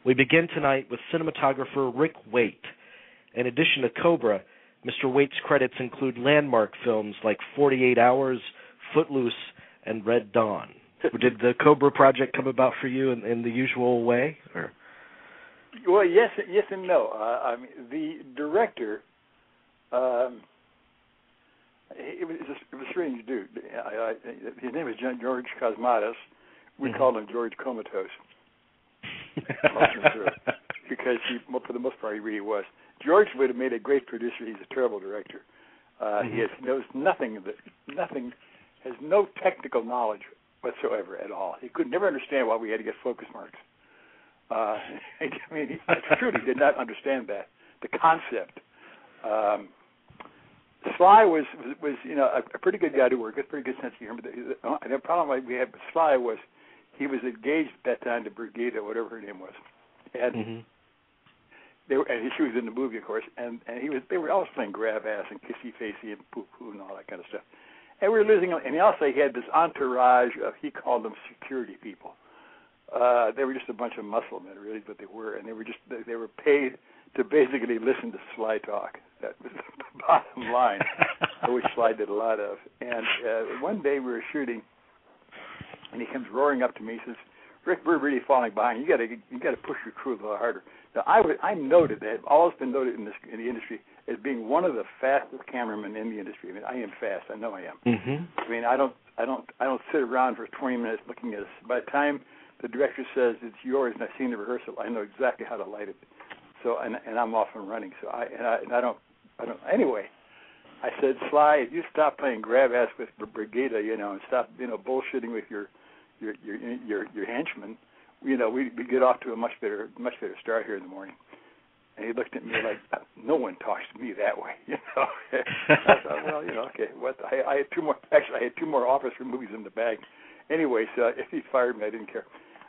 We begin tonight with cinematographer Rick Waite. In addition to Cobra, Mr. Waite's credits include landmark films like 48 Hours, Footloose, and Red Dawn. Did the Cobra project come about for you in the usual way? Or? Well, yes and no. I mean, the director, it was a strange dude. His name is George Cosmatos. We called him George Comatose. Because for the most part, he really was. George would have made a great producer. He's a terrible director. He knows nothing, has no technical knowledge whatsoever at all. He could never understand why we had to get focus marks. I mean, he truly did not understand that, the concept. Sly was a pretty good guy to work with, pretty good sense of humor. But the problem we had with Sly was he was engaged at that time to Brigida, whatever her name was, and and she was in the movie, of course, and they were always playing grab ass and kissy facey and poo poo and all that kind of stuff. And we were losing him. And also he had this entourage of, he called them security people. They were just a bunch of muscle men, really, what they were, and they were paid to basically listen to Sly talk. That was the bottom line, which Sly did a lot of. And one day we were shooting, and he comes roaring up to me. He says, "Rick, we're really falling behind. You got to push your crew a little harder." Now, I'm noted. I've always been noted in the industry as being one of the fastest cameramen in the industry. I mean, I am fast. I know I am. I mean, I don't sit around for 20 minutes looking at it. By the time the director says it's yours and I've seen the rehearsal, I know exactly how to light it. So and I'm off and running. So I don't. Anyway, I said, Sly, if you stop playing grab ass with Brigida, and stop bullshitting with your henchmen, we get off to a much better start here in the morning. And he looked at me like, no one talks to me that way, I thought, well, okay. What? I had two more. Actually, I had two more officer movies in the bag. Anyway, so if he fired me, I didn't care.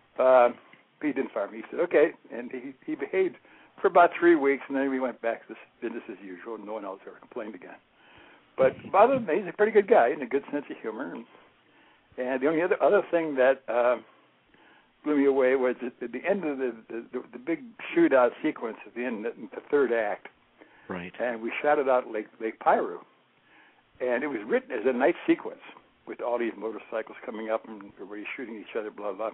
He didn't fire me. He said, okay, and he behaved for about 3 weeks, and then we went back to business as usual, and no one else ever complained again. But other than that, he's a pretty good guy and a good sense of humor. And the only other thing that blew me away was at the end of the big shootout sequence at the end, the third act. Right. And we shot it out at Lake Piru. And it was written as a night sequence with all these motorcycles coming up and everybody shooting each other, blah, blah.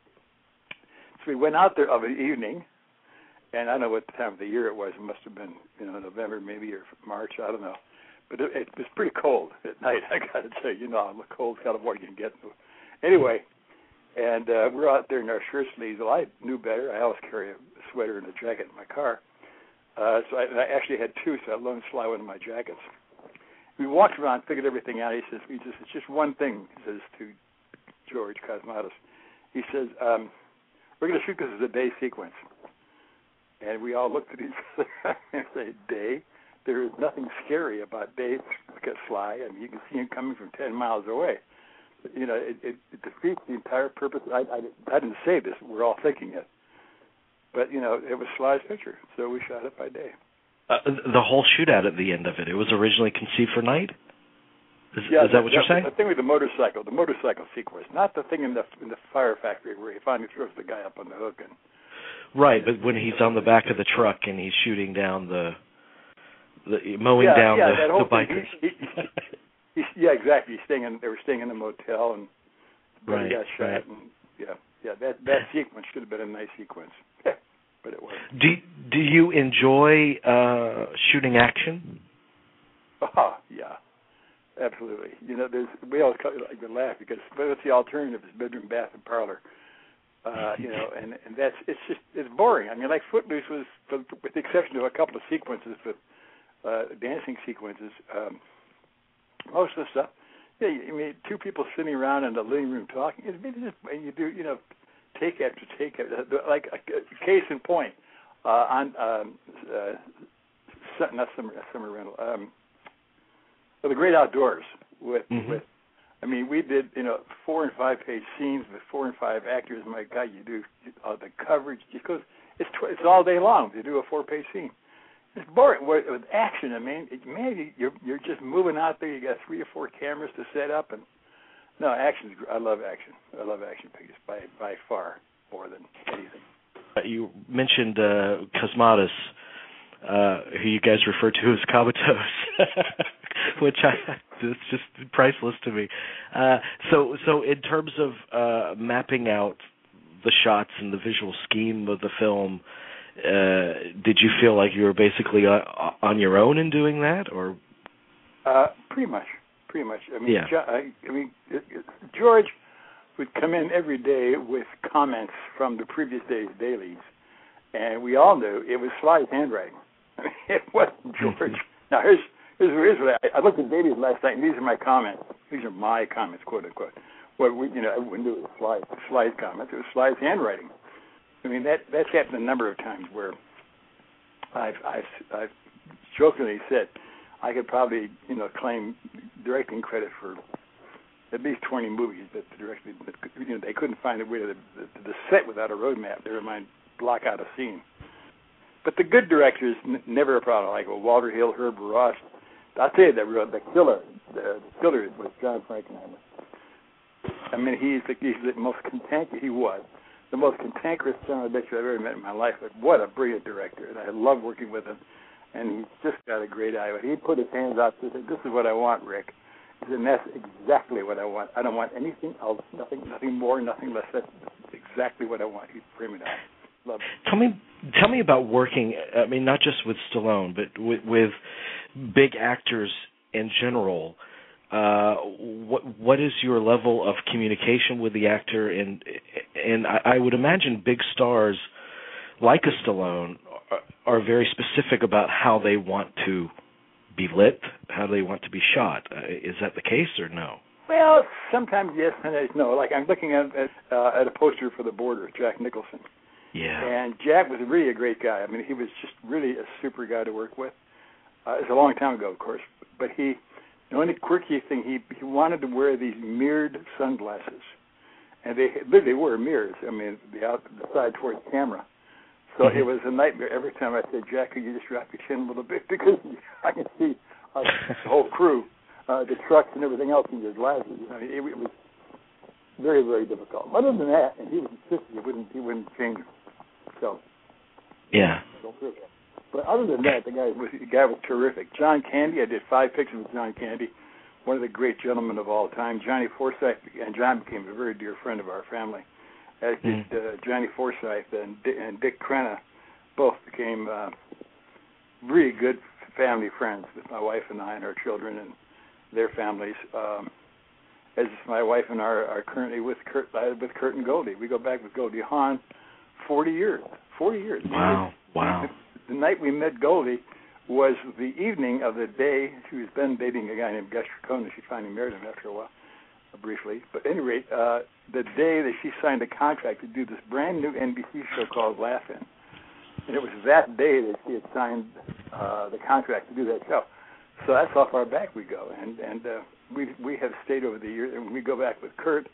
So we went out there of an evening, and I don't know what time of the year it was. It must have been, November maybe or March, I don't know. But it was pretty cold at night, I got to say. The cold California can get. Anyway, and we're out there in our shirt sleeves. Well, I knew better. I always carry a sweater and a jacket in my car. So I actually had two, so I loaned Sly one of my jackets. We walked around, figured everything out. He says, it's just one thing, he says to George Cosmatos. He says, we're going to shoot this as a day sequence. And we all looked at each other and said, day? There is nothing scary about day. Look at Sly. I mean, you can see him coming from 10 miles away. It defeats the entire purpose. I didn't say this. We're all thinking it. But, it was Sly's picture, so we shot it by day. The whole shootout at the end of it, it was originally conceived for night? Is that what you're saying? The thing with the motorcycle sequence, not the thing in the fire factory where he finally throws the guy up on the hook. Right, but when he's on the back of the truck and he's shooting down mowing down the bikers. Yeah, exactly. They were staying in a motel and he got shot. Right. And that sequence should have been a nice sequence, but it wasn't. Do you enjoy shooting action? Oh, yeah, absolutely. We always laugh because what's the alternative is bedroom, bath, and parlor. And it's boring. I mean, like Footloose was, with the exception of a couple of sequences with dancing sequences, most of the stuff, two people sitting around in the living room talking. And you do, take after take, like a case in point on not summer rental, The Great Outdoors with. I mean, we did, 4 and 5 page scenes with 4 and 5 actors. My God, you do the coverage because it's all day long to do a 4-page scene. It's boring with action. I mean, you're just moving out there. You got 3 or 4 cameras to set up, and action. I love action. I love action pictures by far more than anything. You mentioned Cosmatos, who you guys refer to as Comatose, which it's just priceless to me. So in terms of mapping out the shots and the visual scheme of the film, did you feel like you were basically on your own in doing that, or? Pretty much. I mean, yeah. George would come in every day with comments from the previous day's dailies, and we all knew it was Sly's handwriting. I mean, it wasn't George. Now here's what I looked at dailies last night, and these are my comments. These are my comments, quote unquote. What everyone knew it was Sly's comments. It was Sly's handwriting. I mean, that's happened a number of times where I've jokingly said I could probably claim directing credit for at least 20 movies that directed. They couldn't find a way to the set without a roadmap. Never mind block out a scene. But the good directors never a problem. Like Walter Hill, Herb Ross. I'll tell you the killer was John Frankenheimer. I mean, he's the most cantankerous. He was the most cantankerous son of a bitch I've ever met in my life. But what a brilliant director, and I love working with him. And he's just got a great eye. He put his hands out and said, "This is what I want, Rick." He said, "That's exactly what I want. I don't want anything else, nothing more, nothing less. That's exactly what I want." He'd frame it out. Love it. Tell me about working. I mean, not just with Stallone, but with big actors in general. What is your level of communication with the actor? And I would imagine big stars like a Stallone are very specific about how they want to be lit, how they want to be shot. Is that the case or no? Well, sometimes yes and no. Like I'm looking at a poster for The Border, Jack Nicholson. Yeah. And Jack was really a great guy. I mean, he was just really a super guy to work with. It's a long time ago, of course. But the only quirky thing, he wanted to wear these mirrored sunglasses. And they literally were mirrors. I mean, the side towards the camera. So it was a nightmare every time I said, "Jack, could you just drop your chin a little bit?" Because I can see the whole crew, the trucks and everything else in your glasses. I mean, it was very, very difficult. Other than that, and he was insistent he wouldn't change them. So yeah. But other than that, the guy was terrific. John Candy, I did 5 pictures with John Candy, one of the great gentlemen of all time. Johnny Forsythe, and John became a very dear friend of our family. As did Johnny Forsythe and Dick Crenna, both became really good family friends with my wife and I and our children and their families. As my wife and I are currently with Kurt and Goldie. We go back with Goldie Hawn 40 years. 40 years. Wow. The night we met Goldie was the evening of the day she was then dating a guy named Gus Tricona. She finally married him after a while. Briefly, but at any rate, the day that she signed a contract to do this brand new NBC show called Laugh-In, and it was that day that she had signed the contract to do that show. So that's how far back we go, and we have stayed over the years. And when we go back with Kurt,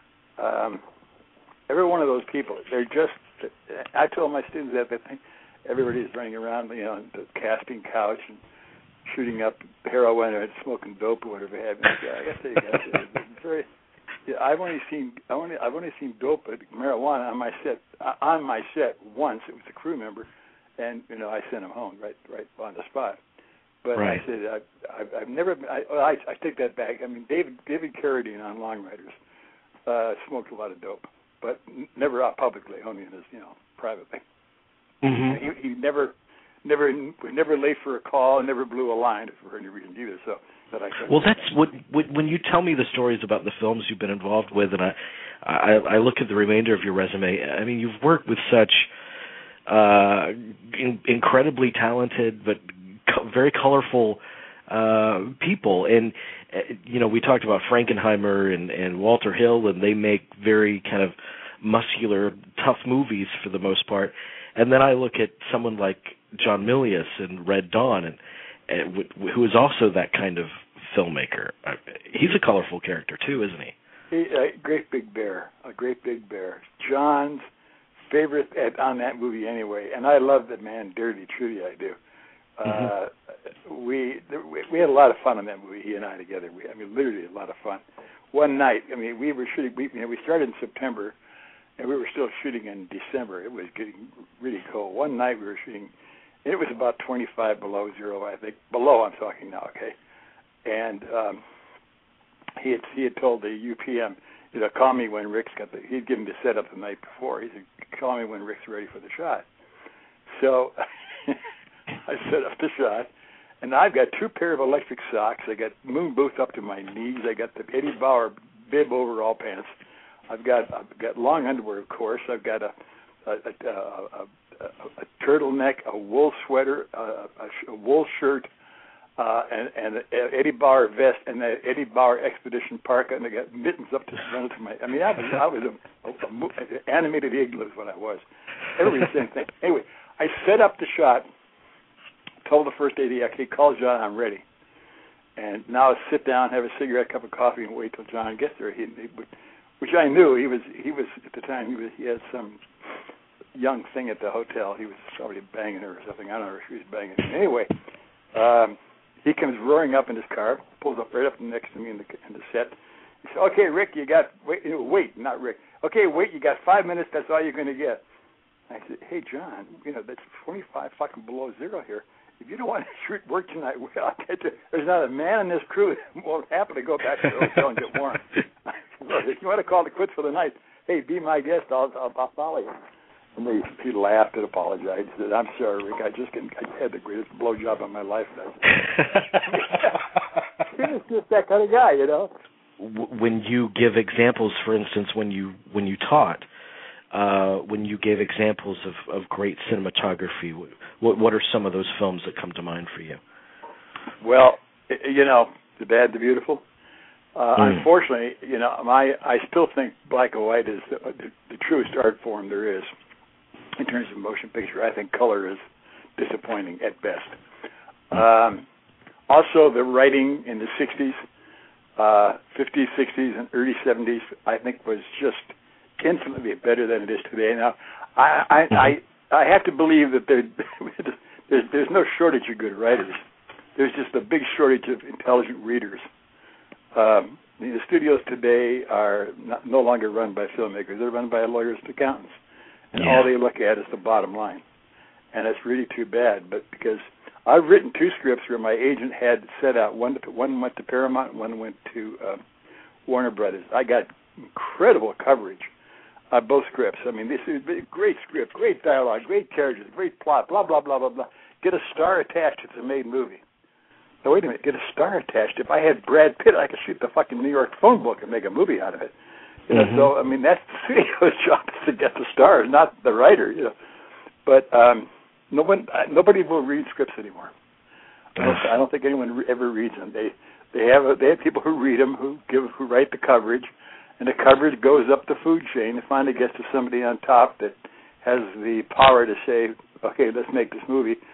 every one of those people, they're just. I told my students that they think everybody's running around, the casting couch and shooting up heroin or smoking dope or whatever have you. I guess I've only seen dope and marijuana on my set once. It was a crew member, and I sent him home right on the spot. But right. I said I've never. I take that back. I mean, David Carradine on Long Riders smoked a lot of dope, but never out publicly, only in his privately. Mm-hmm. He never late for a call and never blew a line for any reason either. So well, that's what when you tell me the stories about the films you've been involved with, and I look at the remainder of your resume. I mean, you've worked with such incredibly talented but very colorful people, and we talked about Frankenheimer and Walter Hill, and they make very kind of muscular, tough movies for the most part. And then I look at someone like John Milius in Red Dawn, and who is also that kind of filmmaker. He's a colorful character too, isn't he? He's a great big bear. John's favorite on that movie anyway, and I love that man dearly, truly I do. Mm-hmm. We had a lot of fun on that movie, he and I together. Literally a lot of fun. One night, we were shooting. We started in September, and we were still shooting in December. It was getting really cold. One night we were shooting, and it was about 25 below zero, I think. Below, I'm talking now, okay? And he had told the UPM, call me when Rick's got the, he'd given the setup the night before. He said, call me when Rick's ready for the shot. So I set up the shot, and I've got 2 pair of electric socks. I got moon boots up to my knees. I got the Eddie Bauer bib overall pants. I've got long underwear, of course. I've got a turtleneck, a wool sweater, a wool shirt, and an Eddie Bauer vest, and the Eddie Bauer Expedition parka, and I got mittens up to the front of my. I mean, I was a animated igloo is what I was. Every same thing. Anyway, I set up the shot. Told the first AD, okay, call John, I'm ready. And now sit down, have a cigarette, cup of coffee, and wait till John gets there. Which I knew he was at the time. He had some young thing at the hotel. He was probably banging her or something. I don't know if she was banging him. Anyway, he comes roaring up in his car, pulls up right up next to me in the set. He said, "Okay, Rick, you got wait, not Rick. Okay, wait, you got 5 minutes. That's all you're going to get." I said, "Hey, John, that's 25 fucking below zero here. If you don't want to shoot work tonight, I'll get you. There's not a man in this crew that won't happen to go back to the hotel and get warm. If you want to call it quits for the night, hey, be my guest. I'll follow you." And he laughed and apologized. He said, "I'm sorry, Rick. I had the greatest blowjob of my life." He was just that kind of guy, When you give examples, for instance, when you taught, when you gave examples of great cinematography, what are some of those films that come to mind for you? Well, The Bad, the Beautiful. Unfortunately, I still think black and white is the truest art form there is in terms of motion picture. I think color is disappointing at best. Also, the writing in the 60s, 50s, 60s, and early 70s, I think was just infinitely better than it is today. Now, I have to believe that there's no shortage of good writers. There's just a big shortage of intelligent readers. The studios today are no longer run by filmmakers. They're run by lawyers and accountants. And all they look at is the bottom line. And it's really too bad. But because I've written 2 scripts where my agent had set out, one went to Paramount, one went to Warner Brothers. I got incredible coverage on both scripts. I mean, this is a great script, great dialogue, great characters, great plot, blah, blah, blah, blah, blah. Get a star attached. It's a made movie. Now, wait a minute. Get a star attached. If I had Brad Pitt, I could shoot the fucking New York phone book and make a movie out of it. So, I mean, that's the studio's job is to get the stars, not the writer, But nobody will read scripts anymore. I don't think anyone ever reads them. They have people who read them, who write the coverage, and the coverage goes up the food chain and finally gets to somebody on top that has the power to say, okay, let's make this movie.